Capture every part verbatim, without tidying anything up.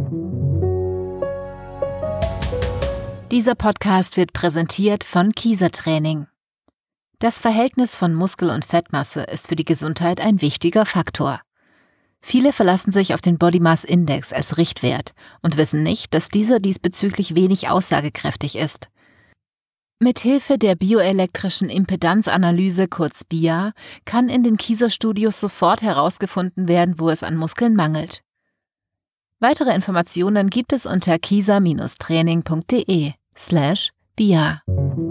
Dieser Podcast wird präsentiert von Kiesertraining. Das Verhältnis von Muskel- und Fettmasse ist für die Gesundheit ein wichtiger Faktor. Viele verlassen sich auf den Body Mass Index als Richtwert und wissen nicht, dass dieser diesbezüglich wenig aussagekräftig ist. Mithilfe der bioelektrischen Impedanzanalyse, kurz B I A, kann in den Kieser-Studios sofort herausgefunden werden, wo es an Muskeln mangelt. Weitere Informationen gibt es unter kieser-training.de slash BIA.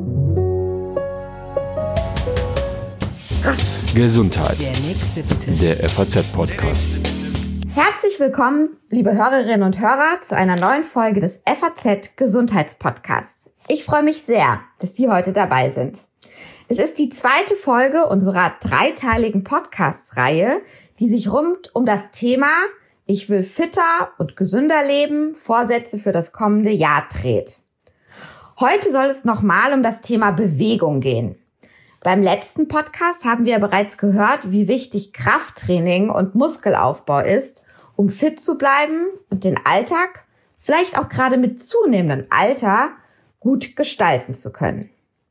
Gesundheit. Der nächste bitte. Der F A Z-Podcast. Herzlich willkommen, liebe Hörerinnen und Hörer, zu einer neuen Folge des F A Z-Gesundheitspodcasts. Ich freue mich sehr, dass Sie heute dabei sind. Es ist die zweite Folge unserer dreiteiligen Podcast-Reihe, die sich rund um das Thema Ich will fitter und gesünder leben, Vorsätze für das kommende Jahr dreht. Heute soll es nochmal um das Thema Bewegung gehen. Beim letzten Podcast haben wir bereits gehört, wie wichtig Krafttraining und Muskelaufbau ist, um fit zu bleiben und den Alltag, vielleicht auch gerade mit zunehmendem Alter, gut gestalten zu können.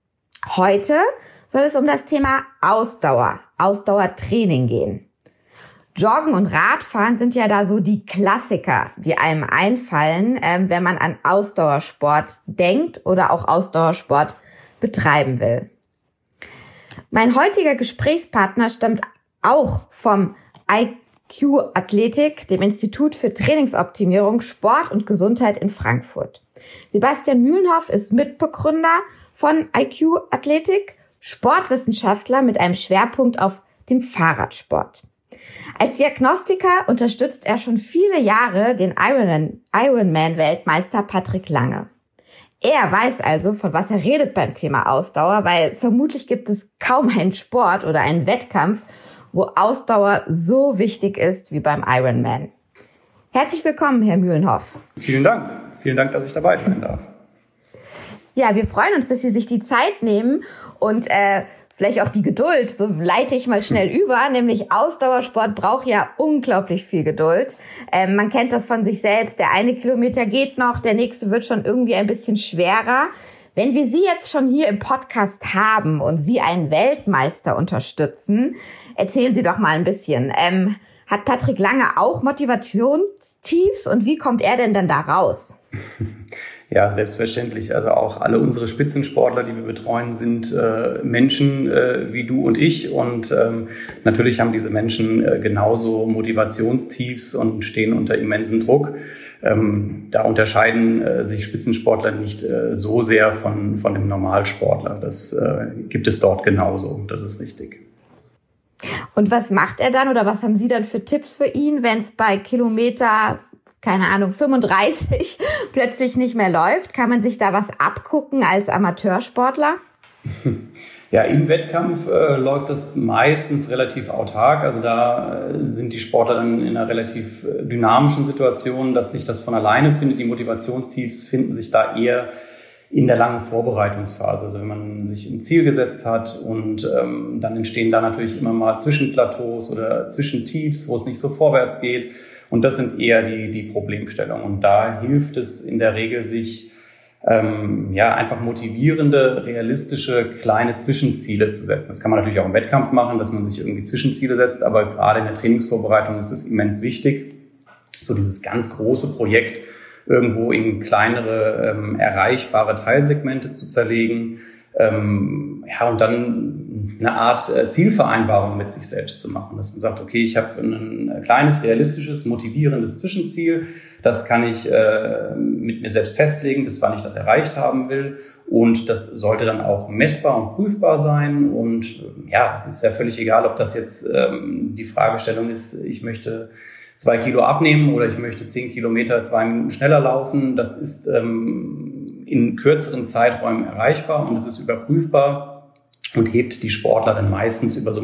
Heute soll es um das Thema Ausdauer, Ausdauertraining gehen. Joggen und Radfahren sind ja da so die Klassiker, die einem einfallen, ähm, wenn man an Ausdauersport denkt oder auch Ausdauersport betreiben will. Mein heutiger Gesprächspartner stammt auch vom I Q Athletik, dem Institut für Trainingsoptimierung, Sport und Gesundheit in Frankfurt. Sebastian Mühlenhoff ist Mitbegründer von I Q Athletik, Sportwissenschaftler mit einem Schwerpunkt auf dem Fahrradsport. Als Diagnostiker unterstützt er schon viele Jahre den Ironman-Weltmeister Patrick Lange. Er weiß also, von was er redet beim Thema Ausdauer, weil vermutlich gibt es kaum einen Sport oder einen Wettkampf, wo Ausdauer so wichtig ist wie beim Ironman. Herzlich willkommen, Herr Mühlenhoff. Vielen Dank. Vielen Dank, dass ich dabei sein darf. Ja, wir freuen uns, dass Sie sich die Zeit nehmen und äh, vielleicht auch die Geduld, so leite ich mal schnell über, nämlich Ausdauersport braucht ja unglaublich viel Geduld. Ähm, man kennt das von sich selbst, der eine Kilometer geht noch, der nächste wird schon irgendwie ein bisschen schwerer. Wenn wir Sie jetzt schon hier im Podcast haben und Sie einen Weltmeister unterstützen, erzählen Sie doch mal ein bisschen. Ähm, hat Patrick Lange auch Motivationstiefs und wie kommt er denn dann da raus? Ja, selbstverständlich. Also auch alle unsere Spitzensportler, die wir betreuen, sind äh, Menschen äh, wie du und ich. Und ähm, natürlich haben diese Menschen äh, genauso Motivationstiefs und stehen unter immensem Druck. Ähm, da unterscheiden äh, sich Spitzensportler nicht äh, so sehr von, von dem Normalsportler. Das äh, gibt es dort genauso. Das ist richtig. Und was macht er dann oder was haben Sie dann für Tipps für ihn, wenn es bei Kilometer, keine Ahnung, fünfunddreißig plötzlich nicht mehr läuft? Kann man sich da was abgucken als Amateursportler? Ja, im Wettkampf äh, läuft das meistens relativ autark. Also da äh, sind die Sportler dann in einer relativ äh, dynamischen Situation, dass sich das von alleine findet. Die Motivationstiefs finden sich da eher in der langen Vorbereitungsphase. Also wenn man sich ein Ziel gesetzt hat und ähm, dann entstehen da natürlich immer mal Zwischenplateaus oder Zwischentiefs, wo es nicht so vorwärts geht. Und das sind eher die, die Problemstellungen. Und da hilft es in der Regel, sich ähm, ja einfach motivierende, realistische, kleine Zwischenziele zu setzen. Das kann man natürlich auch im Wettkampf machen, dass man sich irgendwie Zwischenziele setzt. Aber gerade in der Trainingsvorbereitung ist es immens wichtig, so dieses ganz große Projekt irgendwo in kleinere, ähm, erreichbare Teilsegmente zu zerlegen. Ähm, ja, und dann eine Art äh, Zielvereinbarung mit sich selbst zu machen, dass man sagt, okay, ich habe ein kleines, realistisches, motivierendes Zwischenziel, das kann ich äh, mit mir selbst festlegen, bis wann ich das erreicht haben will, und das sollte dann auch messbar und prüfbar sein. Und ja, es ist ja völlig egal, ob das jetzt ähm, die Fragestellung ist, ich möchte zwei Kilo abnehmen oder ich möchte zehn Kilometer zwei Minuten schneller laufen. Das ist ähm, in kürzeren Zeiträumen erreichbar und es ist überprüfbar und hebt die Sportler dann meistens über so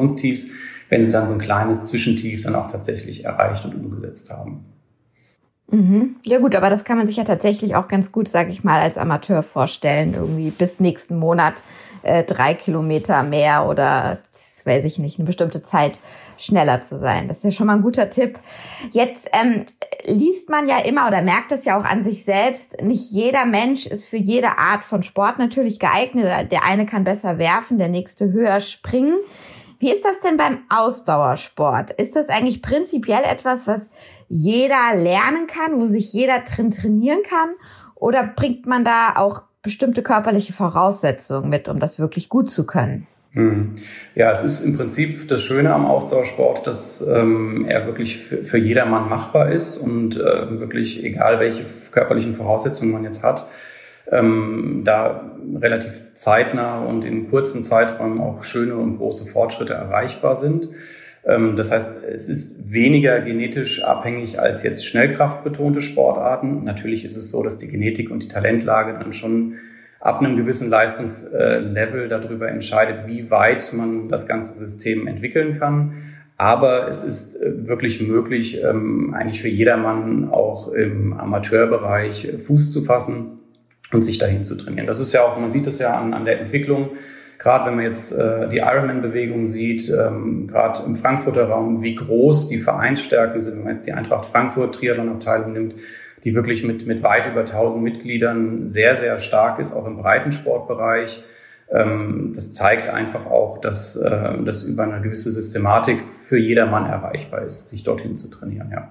Motivationstiefs, wenn sie dann so ein kleines Zwischentief dann auch tatsächlich erreicht und umgesetzt haben. Mhm. Ja gut, aber das kann man sich ja tatsächlich auch ganz gut, sage ich mal, als Amateur vorstellen. Irgendwie bis nächsten Monat äh, drei Kilometer mehr oder, weiß ich nicht, eine bestimmte Zeit schneller zu sein. Das ist ja schon mal ein guter Tipp. Jetzt ähm, liest man ja immer oder merkt es ja auch an sich selbst, nicht jeder Mensch ist für jede Art von Sport natürlich geeignet. Der eine kann besser werfen, der nächste höher springen. Wie ist das denn beim Ausdauersport? Ist das eigentlich prinzipiell etwas, was jeder lernen kann, wo sich jeder drin trainieren kann? Oder bringt man da auch bestimmte körperliche Voraussetzungen mit, um das wirklich gut zu können? Ja, es ist im Prinzip das Schöne am Ausdauersport, dass ähm, er wirklich für, für jedermann machbar ist und äh, wirklich, egal welche körperlichen Voraussetzungen man jetzt hat, ähm, da relativ zeitnah und in kurzen Zeiträumen auch schöne und große Fortschritte erreichbar sind. Ähm, das heißt, es ist weniger genetisch abhängig als jetzt schnellkraftbetonte Sportarten. Natürlich ist es so, dass die Genetik und die Talentlage dann schon ab einem gewissen Leistungslevel darüber entscheidet, wie weit man das ganze System entwickeln kann. Aber es ist wirklich möglich, eigentlich für jedermann auch im Amateurbereich Fuß zu fassen und sich dahin zu trainieren. Das ist ja auch, man sieht das ja an, an der Entwicklung, gerade wenn man jetzt äh, die Ironman-Bewegung sieht, ähm, gerade im Frankfurter Raum, wie groß die Vereinsstärken sind, wenn man jetzt die Eintracht Frankfurt Triathlon-Abteilung nimmt, die wirklich mit, mit weit über tausend Mitgliedern sehr, sehr stark ist, auch im Breitensportbereich. Ähm, das zeigt einfach auch, dass äh, das über eine gewisse Systematik für jedermann erreichbar ist, sich dorthin zu trainieren, ja.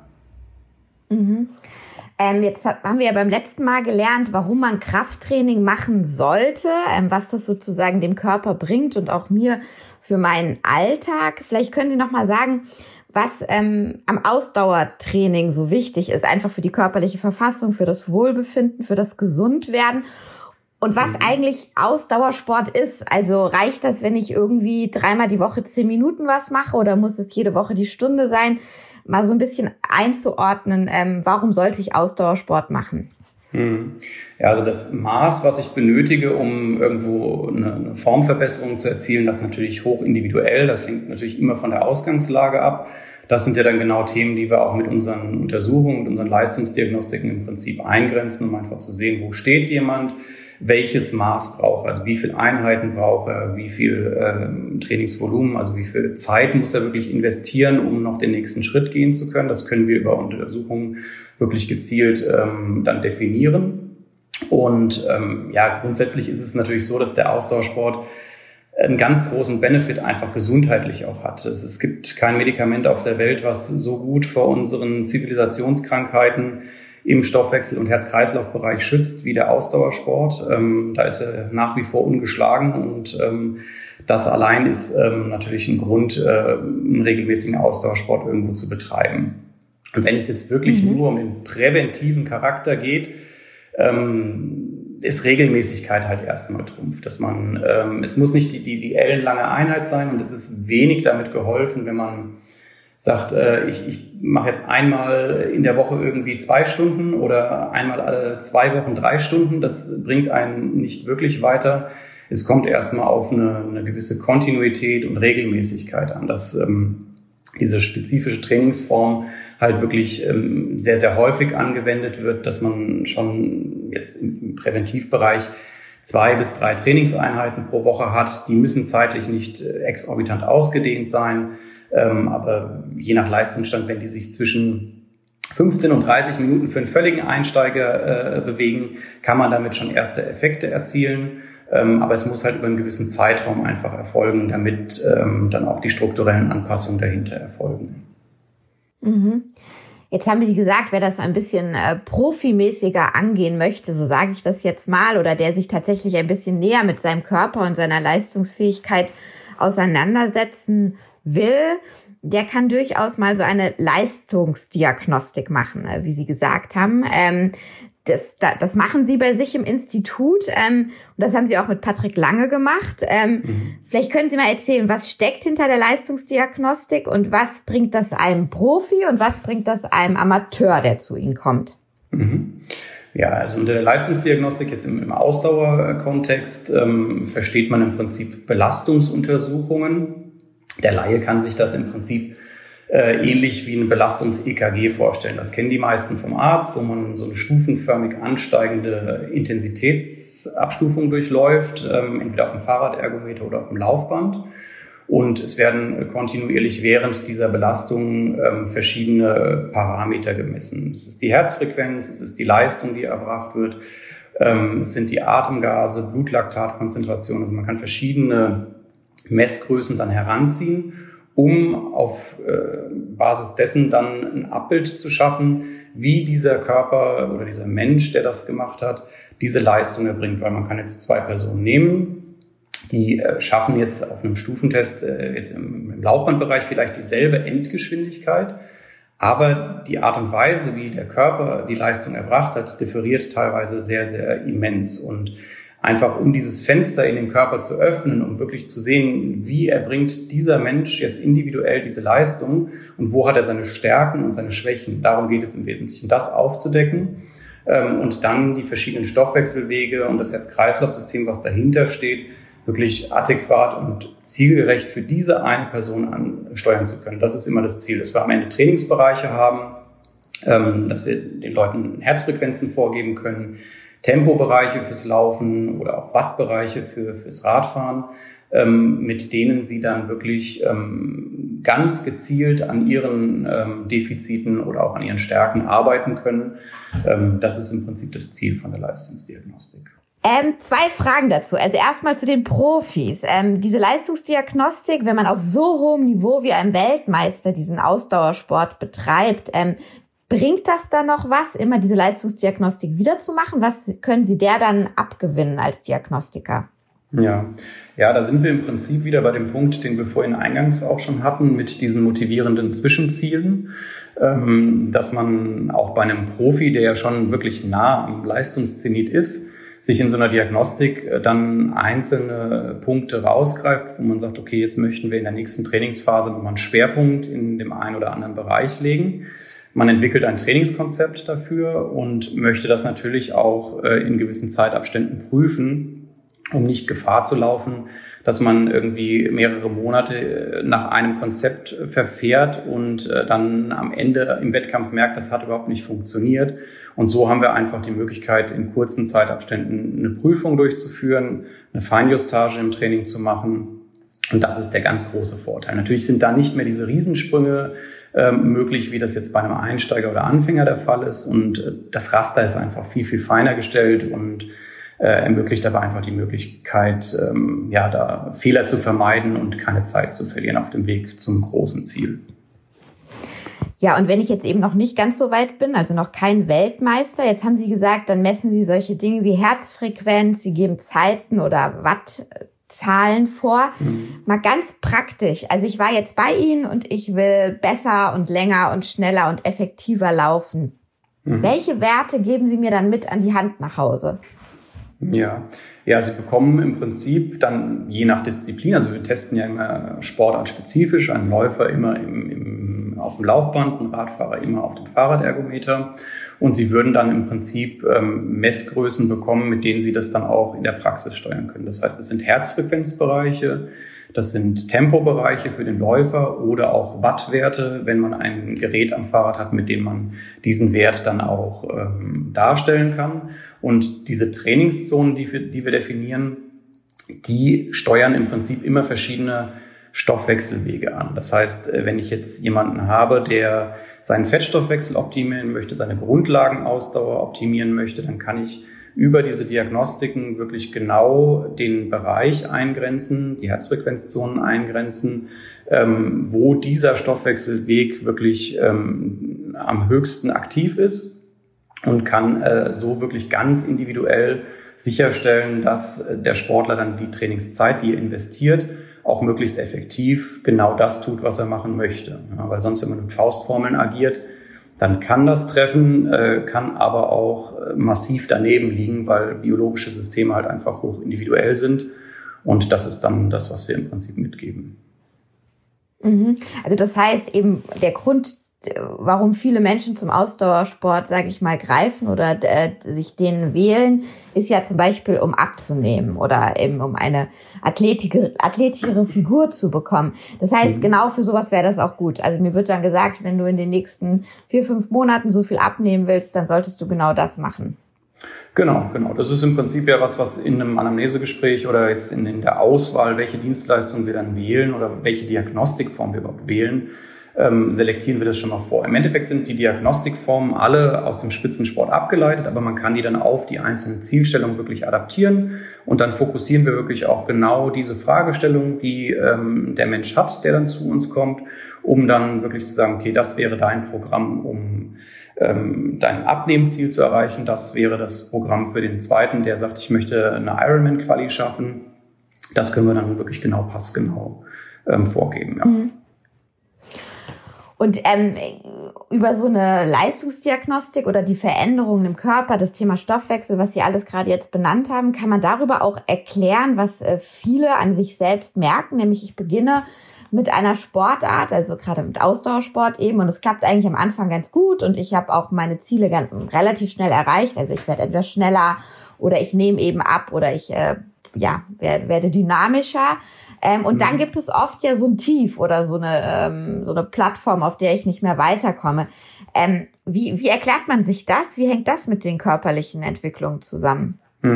Mhm. Ähm, jetzt haben wir ja beim letzten Mal gelernt, warum man Krafttraining machen sollte, ähm, was das sozusagen dem Körper bringt und auch mir für meinen Alltag. Vielleicht können Sie noch mal sagen, was ähm, am Ausdauertraining so wichtig ist, einfach für die körperliche Verfassung, für das Wohlbefinden, für das Gesundwerden und was eigentlich Ausdauersport ist. Also reicht das, wenn ich irgendwie dreimal die Woche zehn Minuten was mache oder muss es jede Woche die Stunde sein? Mal so ein bisschen einzuordnen, ähm, warum sollte ich Ausdauersport machen? Hm. Ja, also das Maß, was ich benötige, um irgendwo eine, eine Formverbesserung zu erzielen, das ist natürlich hoch individuell. Das hängt natürlich immer von der Ausgangslage ab. Das sind ja dann genau Themen, die wir auch mit unseren Untersuchungen, mit unseren Leistungsdiagnostiken im Prinzip eingrenzen, um einfach zu sehen, wo steht jemand, welches Maß braucht er, also wie viele Einheiten braucht er, wie viel äh, Trainingsvolumen, also wie viel Zeit muss er wirklich investieren, um noch den nächsten Schritt gehen zu können. Das können wir über Untersuchungen wirklich gezielt ähm, dann definieren. Und ähm, ja, grundsätzlich ist es natürlich so, dass der Ausdauersport einen ganz großen Benefit einfach gesundheitlich auch hat. Es, es gibt kein Medikament auf der Welt, was so gut vor unseren Zivilisationskrankheiten im Stoffwechsel- und Herz-Kreislauf-Bereich schützt wie der Ausdauersport. Ähm, da ist er nach wie vor ungeschlagen und ähm, das allein ist ähm, natürlich ein Grund, äh, einen regelmäßigen Ausdauersport irgendwo zu betreiben. Und wenn es jetzt wirklich mhm. nur um den präventiven Charakter geht, ähm, ist Regelmäßigkeit halt erstmal Trumpf, dass man, ähm, es muss nicht die, die, die ellenlange Einheit sein und es ist wenig damit geholfen, wenn man sagt, äh, ich, ich mache jetzt einmal in der Woche irgendwie zwei Stunden oder einmal alle zwei Wochen drei Stunden. Das bringt einen nicht wirklich weiter. Es kommt erstmal auf eine, eine gewisse Kontinuität und Regelmäßigkeit an, dass ähm, diese spezifische Trainingsform halt wirklich ähm, sehr, sehr häufig angewendet wird, dass man schon jetzt im Präventivbereich zwei bis drei Trainingseinheiten pro Woche hat. Die müssen zeitlich nicht exorbitant ausgedehnt sein. Ähm, aber je nach Leistungsstand, wenn die sich zwischen fünfzehn und dreißig Minuten für einen völligen Einsteiger äh, bewegen, kann man damit schon erste Effekte erzielen. Ähm, aber es muss halt über einen gewissen Zeitraum einfach erfolgen, damit ähm, dann auch die strukturellen Anpassungen dahinter erfolgen. Mhm. Jetzt haben Sie gesagt, wer das ein bisschen äh, profimäßiger angehen möchte, so sage ich das jetzt mal, oder der sich tatsächlich ein bisschen näher mit seinem Körper und seiner Leistungsfähigkeit auseinandersetzen will, der kann durchaus mal so eine Leistungsdiagnostik machen, wie Sie gesagt haben. Ähm, das, das machen Sie bei sich im Institut ähm, und das haben Sie auch mit Patrick Lange gemacht. Ähm, mhm. Vielleicht können Sie mal erzählen, was steckt hinter der Leistungsdiagnostik und was bringt das einem Profi und was bringt das einem Amateur, der zu Ihnen kommt? Mhm. Ja, also unter der Leistungsdiagnostik jetzt im, im Ausdauerkontext ähm, versteht man im Prinzip Belastungsuntersuchungen. Der Laie kann sich das im Prinzip äh, ähnlich wie ein Belastungs-E K G vorstellen. Das kennen die meisten vom Arzt, wo man so eine stufenförmig ansteigende Intensitätsabstufung durchläuft, ähm, entweder auf dem Fahrradergometer oder auf dem Laufband. Und es werden kontinuierlich während dieser Belastung ähm, verschiedene Parameter gemessen. Es ist die Herzfrequenz, es ist die Leistung, die erbracht wird, ähm, es sind die Atemgase, Blutlaktatkonzentration. Also man kann verschiedene Messgrößen dann heranziehen, um auf äh, Basis dessen dann ein Abbild zu schaffen, wie dieser Körper oder dieser Mensch, der das gemacht hat, diese Leistung erbringt. Weil man kann jetzt zwei Personen nehmen, die äh, schaffen jetzt auf einem Stufentest äh, jetzt im, im Laufbandbereich vielleicht dieselbe Endgeschwindigkeit, aber die Art und Weise, wie der Körper die Leistung erbracht hat, differiert teilweise sehr, sehr immens. Und einfach um dieses Fenster in den Körper zu öffnen, um wirklich zu sehen, wie erbringt dieser Mensch jetzt individuell diese Leistung und wo hat er seine Stärken und seine Schwächen. Darum geht es im Wesentlichen, das aufzudecken ähm, und dann die verschiedenen Stoffwechselwege und das Herz-Kreislauf-System, was dahinter steht, wirklich adäquat und zielgerecht für diese eine Person ansteuern zu können. Das ist immer das Ziel, dass wir am Ende Trainingsbereiche haben, ähm, dass wir den Leuten Herzfrequenzen vorgeben können, Tempobereiche fürs Laufen oder auch Wattbereiche für, fürs Radfahren, ähm, mit denen sie dann wirklich ähm, ganz gezielt an ihren ähm, Defiziten oder auch an ihren Stärken arbeiten können. Ähm, das ist im Prinzip das Ziel von der Leistungsdiagnostik. Ähm, zwei Fragen dazu. Also erstmal zu den Profis. Ähm, diese Leistungsdiagnostik, wenn man auf so hohem Niveau wie ein Weltmeister diesen Ausdauersport betreibt, ähm, bringt das dann noch was, immer diese Leistungsdiagnostik wiederzumachen? Was können Sie der dann abgewinnen als Diagnostiker? Ja, ja, da sind wir im Prinzip wieder bei dem Punkt, den wir vorhin eingangs auch schon hatten, mit diesen motivierenden Zwischenzielen, ähm, dass man auch bei einem Profi, der ja schon wirklich nah am Leistungszenit ist, sich in so einer Diagnostik dann einzelne Punkte rausgreift, wo man sagt, okay, jetzt möchten wir in der nächsten Trainingsphase nochmal einen Schwerpunkt in dem einen oder anderen Bereich legen. Man entwickelt ein Trainingskonzept dafür und möchte das natürlich auch in gewissen Zeitabständen prüfen, um nicht Gefahr zu laufen, dass man irgendwie mehrere Monate nach einem Konzept verfährt und dann am Ende im Wettkampf merkt, das hat überhaupt nicht funktioniert. Und so haben wir einfach die Möglichkeit, in kurzen Zeitabständen eine Prüfung durchzuführen, eine Feinjustage im Training zu machen. Und das ist der ganz große Vorteil. Natürlich sind da nicht mehr diese Riesensprünge äh, möglich, wie das jetzt bei einem Einsteiger oder Anfänger der Fall ist. Und äh, das Raster ist einfach viel, viel feiner gestellt und äh, ermöglicht aber einfach die Möglichkeit, ähm, ja, da Fehler zu vermeiden und keine Zeit zu verlieren auf dem Weg zum großen Ziel. Ja, und wenn ich jetzt eben noch nicht ganz so weit bin, also noch kein Weltmeister, jetzt haben Sie gesagt, dann messen Sie solche Dinge wie Herzfrequenz, Sie geben Zeiten oder Wattzahlen vor. Mhm. Mal ganz praktisch, also ich war jetzt bei Ihnen und ich will besser und länger und schneller und effektiver laufen. Mhm. Welche Werte geben Sie mir dann mit an die Hand nach Hause? Ja, ja, Sie bekommen im Prinzip dann je nach Disziplin, also wir testen ja immer sportartspezifisch, ein Läufer immer im, im, auf dem Laufband, ein Radfahrer immer auf dem Fahrradergometer und Sie würden dann im Prinzip ähm, Messgrößen bekommen, mit denen Sie das dann auch in der Praxis steuern können. Das heißt, es sind Herzfrequenzbereiche, das sind Tempobereiche für den Läufer oder auch Wattwerte, wenn man ein Gerät am Fahrrad hat, mit dem man diesen Wert dann auch ähm, darstellen kann. Und diese Trainingszonen, die wir, die wir definieren, die steuern im Prinzip immer verschiedene Stoffwechselwege an. Das heißt, wenn ich jetzt jemanden habe, der seinen Fettstoffwechsel optimieren möchte, seine Grundlagenausdauer optimieren möchte, dann kann ich über diese Diagnostiken wirklich genau den Bereich eingrenzen, die Herzfrequenzzonen eingrenzen, ähm, wo dieser Stoffwechselweg wirklich ähm, am höchsten aktiv ist und kann äh, so wirklich ganz individuell sicherstellen, dass der Sportler dann die Trainingszeit, die er investiert, auch möglichst effektiv genau das tut, was er machen möchte. Ja, weil sonst, wenn man mit Faustformeln agiert, dann kann das treffen, kann aber auch massiv daneben liegen, weil biologische Systeme halt einfach hoch individuell sind. Und das ist dann das, was wir im Prinzip mitgeben. Also das heißt eben, der Grund warum viele Menschen zum Ausdauersport, sage ich mal, greifen oder äh, sich den wählen, ist ja zum Beispiel, um abzunehmen oder eben um eine athletische, athletischere Figur zu bekommen. Das heißt, mhm. genau für sowas wäre das auch gut. Also mir wird dann gesagt, wenn du in den nächsten vier, fünf Monaten so viel abnehmen willst, dann solltest du genau das machen. Genau, genau. Das ist im Prinzip ja was, was in einem Anamnesegespräch oder jetzt in, in der Auswahl, welche Dienstleistung wir dann wählen oder welche Diagnostikform wir überhaupt wählen, ähm, selektieren wir das schon mal vor. Im Endeffekt sind die Diagnostikformen alle aus dem Spitzensport abgeleitet, aber man kann die dann auf die einzelne Zielstellung wirklich adaptieren und dann fokussieren wir wirklich auch genau diese Fragestellung, die ähm, der Mensch hat, der dann zu uns kommt, um dann wirklich zu sagen, okay, das wäre dein Programm, um ähm, dein Abnehmziel zu erreichen. Das wäre das Programm für den zweiten, der sagt, ich möchte eine Ironman-Quali schaffen. Das können wir dann wirklich genau, passgenau ähm, vorgeben. Ja. Mhm. Und ähm, über so eine Leistungsdiagnostik oder die Veränderungen im Körper, das Thema Stoffwechsel, was Sie alles gerade jetzt benannt haben, kann man darüber auch erklären, was äh, viele an sich selbst merken. Nämlich ich beginne mit einer Sportart, also gerade mit Ausdauersport eben, und es klappt eigentlich am Anfang ganz gut und ich habe auch meine Ziele ganz, relativ schnell erreicht. Also ich werde etwas schneller oder ich nehme eben ab oder ich äh, ja werde, werde dynamischer. Ähm, und mhm. dann gibt es oft ja so ein Tief oder so eine ähm, so eine Plattform, auf der ich nicht mehr weiterkomme. Ähm, wie wie erklärt man sich das? Wie hängt das mit den körperlichen Entwicklungen zusammen?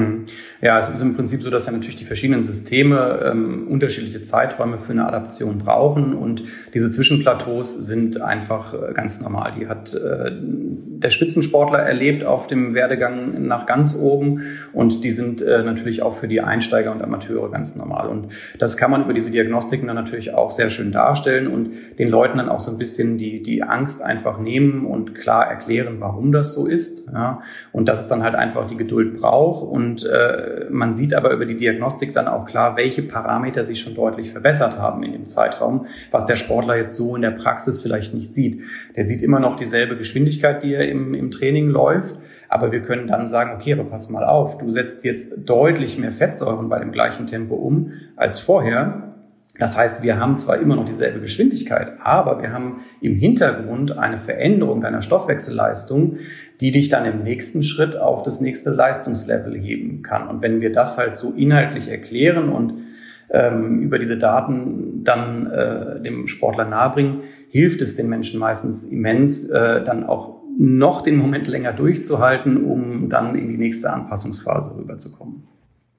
Ja, es ist im Prinzip so, dass ja natürlich die verschiedenen Systeme ähm, unterschiedliche Zeiträume für eine Adaption brauchen und diese Zwischenplateaus sind einfach äh, ganz normal. Die hat äh, der Spitzensportler erlebt auf dem Werdegang nach ganz oben und die sind äh, natürlich auch für die Einsteiger und Amateure ganz normal. Und das kann man über diese Diagnostiken dann natürlich auch sehr schön darstellen und den Leuten dann auch so ein bisschen die, die Angst einfach nehmen und klar erklären, warum das so ist. Ja? Und dass es dann halt einfach die Geduld braucht. Und äh, man sieht aber über die Diagnostik dann auch klar, welche Parameter sich schon deutlich verbessert haben in dem Zeitraum, was der Sportler jetzt so in der Praxis vielleicht nicht sieht. Der sieht immer noch dieselbe Geschwindigkeit, die er im, im Training läuft, aber wir können dann sagen, okay, aber pass mal auf, du setzt jetzt deutlich mehr Fettsäuren bei dem gleichen Tempo um als vorher. Das heißt, wir haben zwar immer noch dieselbe Geschwindigkeit, aber wir haben im Hintergrund eine Veränderung deiner Stoffwechselleistung, die dich dann im nächsten Schritt auf das nächste Leistungslevel heben kann. Und wenn wir das halt so inhaltlich erklären und ähm, über diese Daten dann äh, dem Sportler nahebringen, hilft es den Menschen meistens immens, äh, dann auch noch den Moment länger durchzuhalten, um dann in die nächste Anpassungsphase rüberzukommen.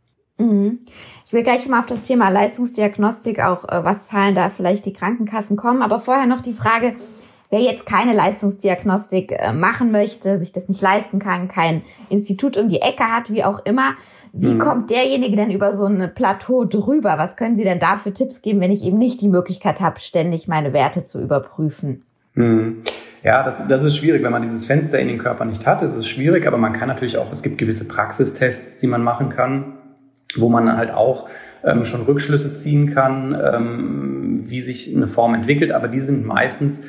Mhm. Ich will gleich mal auf das Thema Leistungsdiagnostik auch, äh, was zahlen da vielleicht die Krankenkassen kommen, aber vorher noch die Frage, wer jetzt keine Leistungsdiagnostik äh, machen möchte, sich das nicht leisten kann, kein Institut um die Ecke hat, wie auch immer, wie mhm. kommt derjenige denn über so ein Plateau drüber? Was können Sie denn da für Tipps geben, wenn ich eben nicht die Möglichkeit habe, ständig meine Werte zu überprüfen? Mhm. Ja, das, das ist schwierig, wenn man dieses Fenster in den Körper nicht hat, ist es schwierig, aber man kann natürlich auch, es gibt gewisse Praxistests, die man machen kann, wo man halt auch ähm, schon Rückschlüsse ziehen kann, ähm, wie sich eine Form entwickelt, aber die sind meistens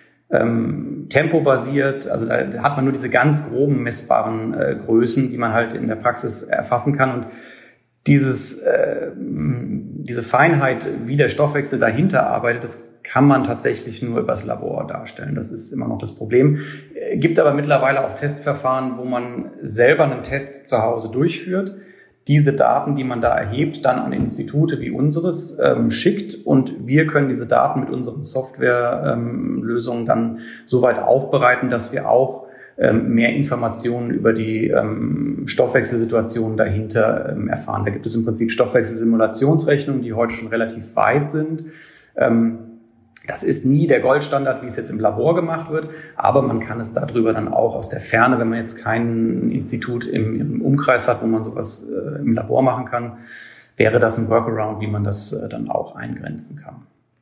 ähm, tempobasiert, also da hat man nur diese ganz groben messbaren äh, Größen, die man halt in der Praxis erfassen kann und dieses, äh, diese Feinheit, wie der Stoffwechsel dahinter arbeitet, das kann man tatsächlich nur übers Labor darstellen. Das ist immer noch das Problem. Äh, gibt aber mittlerweile auch Testverfahren, wo man selber einen Test zu Hause durchführt, diese Daten, die man da erhebt, dann an Institute wie unseres ähm, schickt und wir können diese Daten mit unseren Softwarelösungen ähm, dann so weit aufbereiten, dass wir auch ähm, mehr Informationen über die ähm, Stoffwechselsituation dahinter ähm, erfahren. Da gibt es im Prinzip Stoffwechselsimulationsrechnungen, die heute schon relativ weit sind. Ähm, Das ist nie der Goldstandard, wie es jetzt im Labor gemacht wird, aber man kann es darüber dann auch aus der Ferne, wenn man jetzt kein Institut im, im Umkreis hat, wo man sowas äh, im Labor machen kann, wäre das ein Workaround, wie man das äh, dann auch eingrenzen kann.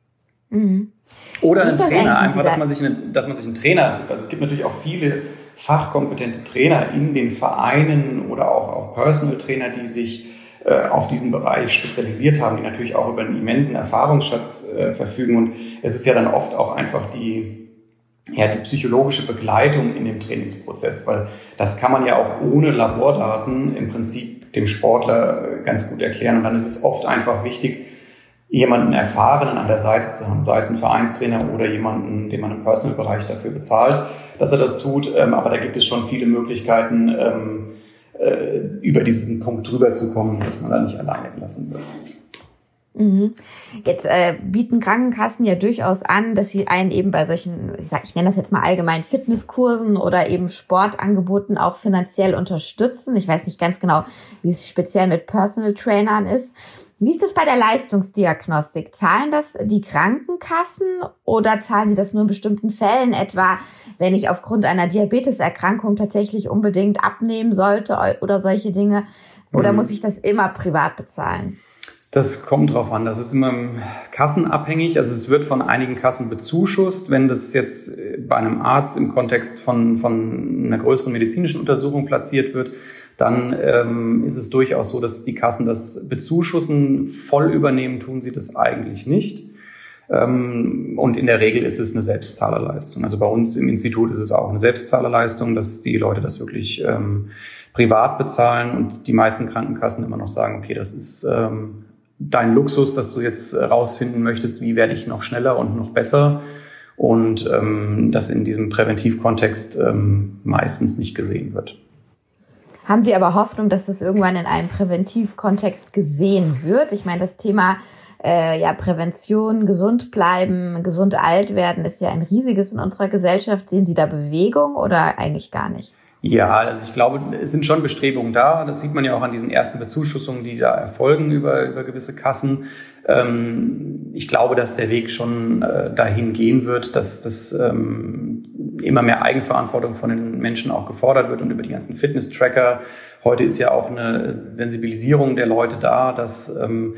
Mhm. Oder ein Trainer, einfach, dass man sich eine, dass man sich einen Trainer sucht. Also es gibt natürlich auch viele fachkompetente Trainer in den Vereinen oder auch, auch Personal Trainer, die sich auf diesen Bereich spezialisiert haben, die natürlich auch über einen immensen Erfahrungsschatz äh, verfügen. Und es ist ja dann oft auch einfach die, ja, die psychologische Begleitung in dem Trainingsprozess, weil das kann man ja auch ohne Labordaten im Prinzip dem Sportler ganz gut erklären. Und dann ist es oft einfach wichtig, jemanden Erfahrenen an der Seite zu haben, sei es ein Vereinstrainer oder jemanden, den man im Personal-Bereich dafür bezahlt, dass er das tut. Ähm, aber da gibt es schon viele Möglichkeiten, ähm, äh, über diesen Punkt drüber zu kommen, dass man da nicht alleine gelassen wird. Mhm. Jetzt äh, bieten Krankenkassen ja durchaus an, dass sie einen eben bei solchen, ich sag, ich nenne das jetzt mal allgemein Fitnesskursen oder eben Sportangeboten auch finanziell unterstützen. Ich weiß nicht ganz genau, wie es speziell mit Personal Trainern ist. Wie ist das bei der Leistungsdiagnostik? Zahlen das die Krankenkassen oder zahlen sie das nur in bestimmten Fällen, etwa wenn ich aufgrund einer Diabeteserkrankung tatsächlich unbedingt abnehmen sollte oder solche Dinge? Oder mhm. muss ich das immer privat bezahlen? Das kommt drauf an. Das ist immer kassenabhängig. Also es wird von einigen Kassen bezuschusst. Wenn das jetzt bei einem Arzt im Kontext von, von einer größeren medizinischen Untersuchung platziert wird, dann ähm, ist es durchaus so, dass die Kassen das bezuschussen. Voll übernehmen tun sie das eigentlich nicht. Ähm, und in der Regel ist es eine Selbstzahlerleistung. Also bei uns im Institut ist es auch eine Selbstzahlerleistung, dass die Leute das wirklich ähm, privat bezahlen und die meisten Krankenkassen immer noch sagen, okay, das ist ähm, dein Luxus, dass du jetzt rausfinden möchtest, wie werde ich noch schneller und noch besser. Und ähm, das in diesem Präventivkontext ähm, meistens nicht gesehen wird. Haben Sie aber Hoffnung, dass das irgendwann in einem Präventivkontext gesehen wird? Ich meine, das Thema äh, ja Prävention, gesund bleiben, gesund alt werden ist ja ein riesiges in unserer Gesellschaft. Sehen Sie da Bewegung oder eigentlich gar nicht? Ja, also ich glaube, es sind schon Bestrebungen da. Das sieht man ja auch an diesen ersten Bezuschussungen, die da erfolgen über, über gewisse Kassen. Ähm, ich glaube, dass der Weg schon äh, dahin gehen wird, dass das ähm, immer mehr Eigenverantwortung von den Menschen auch gefordert wird und über die ganzen Fitness-Tracker. Heute ist ja auch eine Sensibilisierung der Leute da, dass ähm,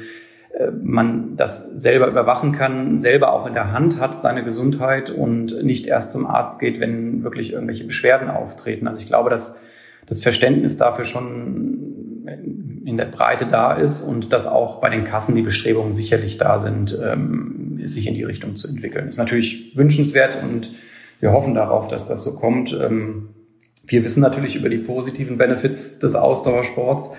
man das selber überwachen kann, selber auch in der Hand hat, seine Gesundheit und nicht erst zum Arzt geht, wenn wirklich irgendwelche Beschwerden auftreten. Also ich glaube, dass das Verständnis dafür schon in der Breite da ist und dass auch bei den Kassen die Bestrebungen sicherlich da sind, sich in die Richtung zu entwickeln. Das ist natürlich wünschenswert und wir hoffen darauf, dass das so kommt. Wir wissen natürlich über die positiven Benefits des Ausdauersports.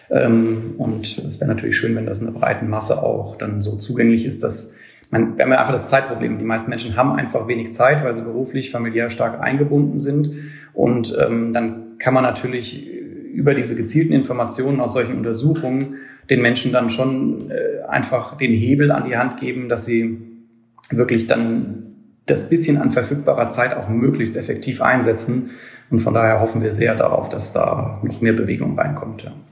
Und es wäre natürlich schön, wenn das in der breiten Masse auch dann so zugänglich ist, dass man, wir haben ja einfach das Zeitproblem. Die meisten Menschen haben einfach wenig Zeit, weil sie beruflich, familiär stark eingebunden sind. Und ähm, dann kann man natürlich über diese gezielten Informationen aus solchen Untersuchungen den Menschen dann schon äh, einfach den Hebel an die Hand geben, dass sie wirklich dann das bisschen an verfügbarer Zeit auch möglichst effektiv einsetzen. Und von daher hoffen wir sehr darauf, dass da noch mehr Bewegung reinkommt. Ja.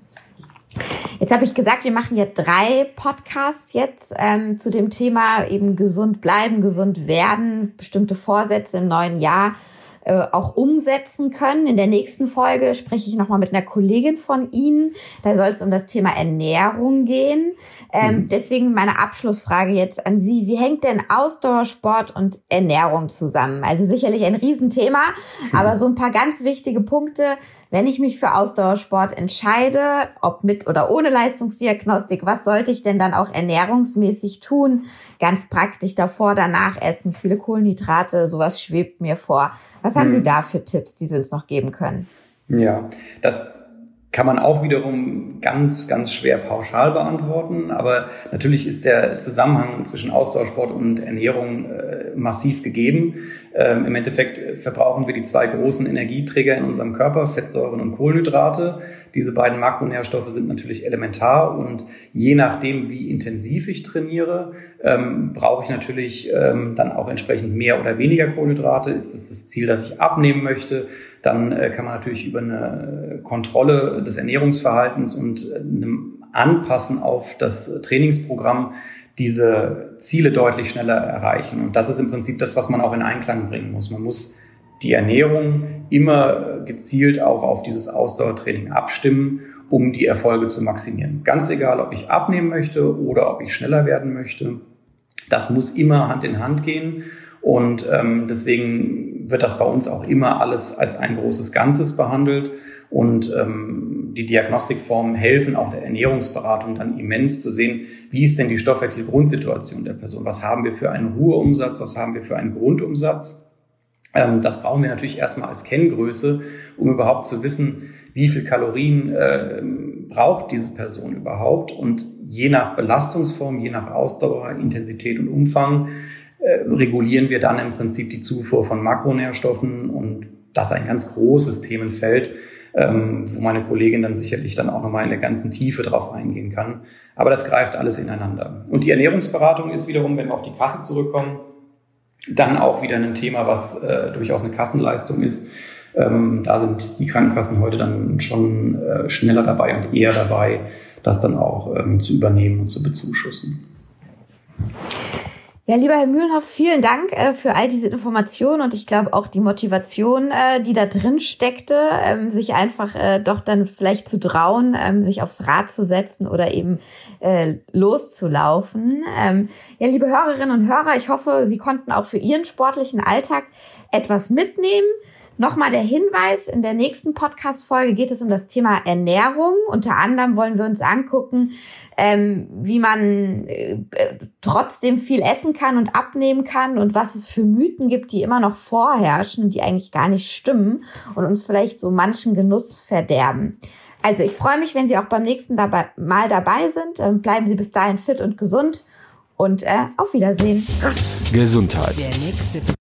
Jetzt habe ich gesagt, wir machen ja drei Podcasts jetzt ähm, zu dem Thema eben gesund bleiben, gesund werden, bestimmte Vorsätze im neuen Jahr äh, auch umsetzen können. In der nächsten Folge spreche ich nochmal mit einer Kollegin von Ihnen. Da soll es um das Thema Ernährung gehen. Ähm, mhm. Deswegen meine Abschlussfrage jetzt an Sie. Wie hängt denn Ausdauersport und Ernährung zusammen? Also sicherlich ein Riesenthema, mhm. aber so ein paar ganz wichtige Punkte. Wenn ich mich für Ausdauersport entscheide, ob mit oder ohne Leistungsdiagnostik, was sollte ich denn dann auch ernährungsmäßig tun? Ganz praktisch davor, danach essen, viele Kohlenhydrate, sowas schwebt mir vor. Was haben hm. Sie da für Tipps, die Sie uns noch geben können? Ja, das kann man auch wiederum ganz, ganz schwer pauschal beantworten. Aber natürlich ist der Zusammenhang zwischen Ausdauersport und Ernährung äh, massiv gegeben. Ähm, im Endeffekt verbrauchen wir die zwei großen Energieträger in unserem Körper, Fettsäuren und Kohlenhydrate. Diese beiden Makronährstoffe sind natürlich elementar. Und je nachdem, wie intensiv ich trainiere, ähm, brauche ich natürlich ähm, dann auch entsprechend mehr oder weniger Kohlenhydrate. Ist es das Ziel, dass ich abnehmen möchte? Dann äh, kann man natürlich über eine Kontrolle des Ernährungsverhaltens und äh, einem Anpassen auf das Trainingsprogramm diese Ziele deutlich schneller erreichen. Und das ist im Prinzip das, was man auch in Einklang bringen muss. Man muss die Ernährung immer gezielt auch auf dieses Ausdauertraining abstimmen, um die Erfolge zu maximieren. Ganz egal, ob ich abnehmen möchte oder ob ich schneller werden möchte. Das muss immer Hand in Hand gehen. Und ähm, deswegen wird das bei uns auch immer alles als ein großes Ganzes behandelt. Und ähm, die Diagnostikformen helfen auch der Ernährungsberatung dann immens zu sehen, wie ist denn die Stoffwechselgrundsituation der Person? Was haben wir für einen Ruheumsatz? Was haben wir für einen Grundumsatz? Ähm, das brauchen wir natürlich erstmal als Kenngröße, um überhaupt zu wissen, wie viel Kalorien äh, braucht diese Person überhaupt? Und je nach Belastungsform, je nach Ausdauer, Intensität und Umfang äh, regulieren wir dann im Prinzip die Zufuhr von Makronährstoffen. Und das ist ein ganz großes Themenfeld, ähm, wo meine Kollegin dann sicherlich dann auch nochmal in der ganzen Tiefe drauf eingehen kann. Aber das greift alles ineinander. Und die Ernährungsberatung ist wiederum, wenn wir auf die Kasse zurückkommen, dann auch wieder ein Thema, was äh, durchaus eine Kassenleistung ist. Ähm, da sind die Krankenkassen heute dann schon äh, schneller dabei und eher dabei, das dann auch ähm, zu übernehmen und zu bezuschussen. Ja, lieber Herr Mühlenhoff, vielen Dank äh, für all diese Informationen und ich glaube auch die Motivation, äh, die da drin steckte, ähm, sich einfach äh, doch dann vielleicht zu trauen, ähm, sich aufs Rad zu setzen oder eben äh, loszulaufen. Ähm, ja, liebe Hörerinnen und Hörer, ich hoffe, Sie konnten auch für Ihren sportlichen Alltag etwas mitnehmen. Nochmal der Hinweis, in der nächsten Podcast-Folge geht es um das Thema Ernährung. Unter anderem wollen wir uns angucken, ähm, wie man äh, trotzdem viel essen kann und abnehmen kann und was es für Mythen gibt, die immer noch vorherrschen und die eigentlich gar nicht stimmen und uns vielleicht so manchen Genuss verderben. Also ich freue mich, wenn Sie auch beim nächsten dabei, Mal dabei sind. Ähm, bleiben Sie bis dahin fit und gesund und äh, auf Wiedersehen. Gesundheit. Der nächste